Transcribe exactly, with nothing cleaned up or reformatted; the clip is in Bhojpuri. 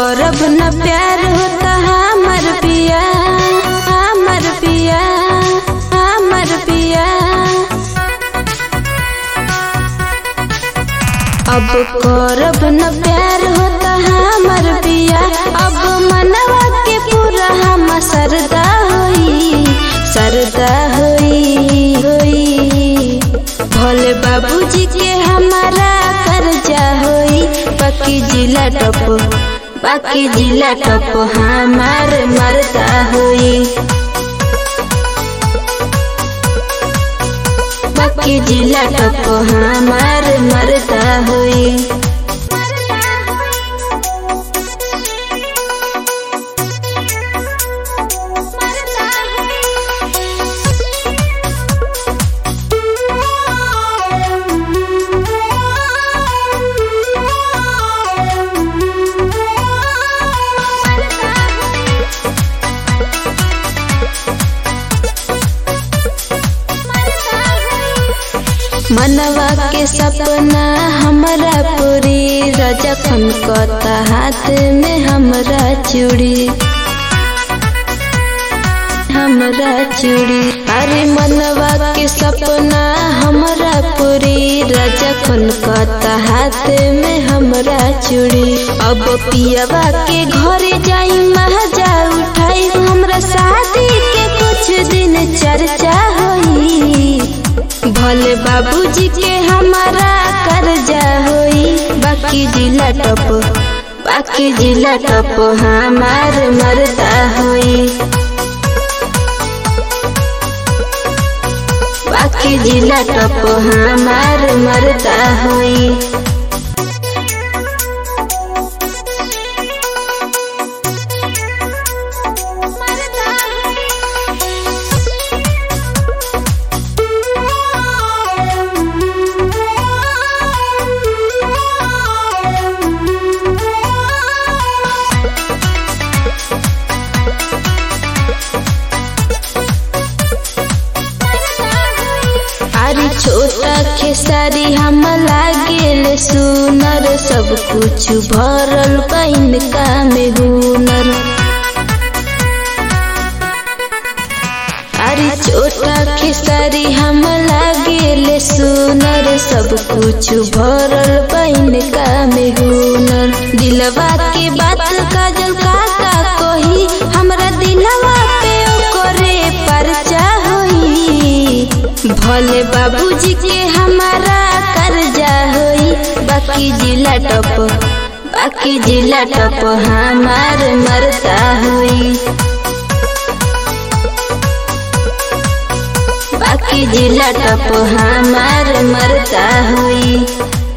करब न प्यार होता हमर पिया हमर पिया हमर पिया। अब करब न प्यार होता हमर पिया, अब मनवा के पूरा हम सरदा होई सरदा होई होई। भोले बाबूजी के हमारा कर्जा होई, बाकी जिला टप बाकी जिला टप हमार मरदा होई, बाकी जिला टप हमार मरदा होई। मनवा के सपना हमरा पूरी, राजा खनकता हाथ में हमरा चूड़ी हमरा चूड़ी। अरे मनवा के सपना हमरा पूरी, राजा खनकता हाथ में हमरा चूड़ी। अब पियावा के घरे जाई महजा उठाई, हमरा शादी के कुछ दिन चर्चा होई, भोले बाबूजी के हमारा कर्जा होई, बाकी जिला टप बाकी जिला टप हमार मरदा होई, बाकी जिला टप हमार मरदा होई। अरे छोटा खेसारी हम लागेल सुनर, सब कुछ भरल बहन का में हुनर। अरे छोटा खेसारी हम लागेल सुनर, सब कुछ भरल बहन का में हुनर। दिलवा के बात काजल काका कही, हमरा दिलवा पे करे परचा होई, भोले बाबूजी के हमारा कर्जा होई, बाकी जिला टप बाकी जिला टप हमार मरदा होई, बाकी जिला टप हमार मरदा होई।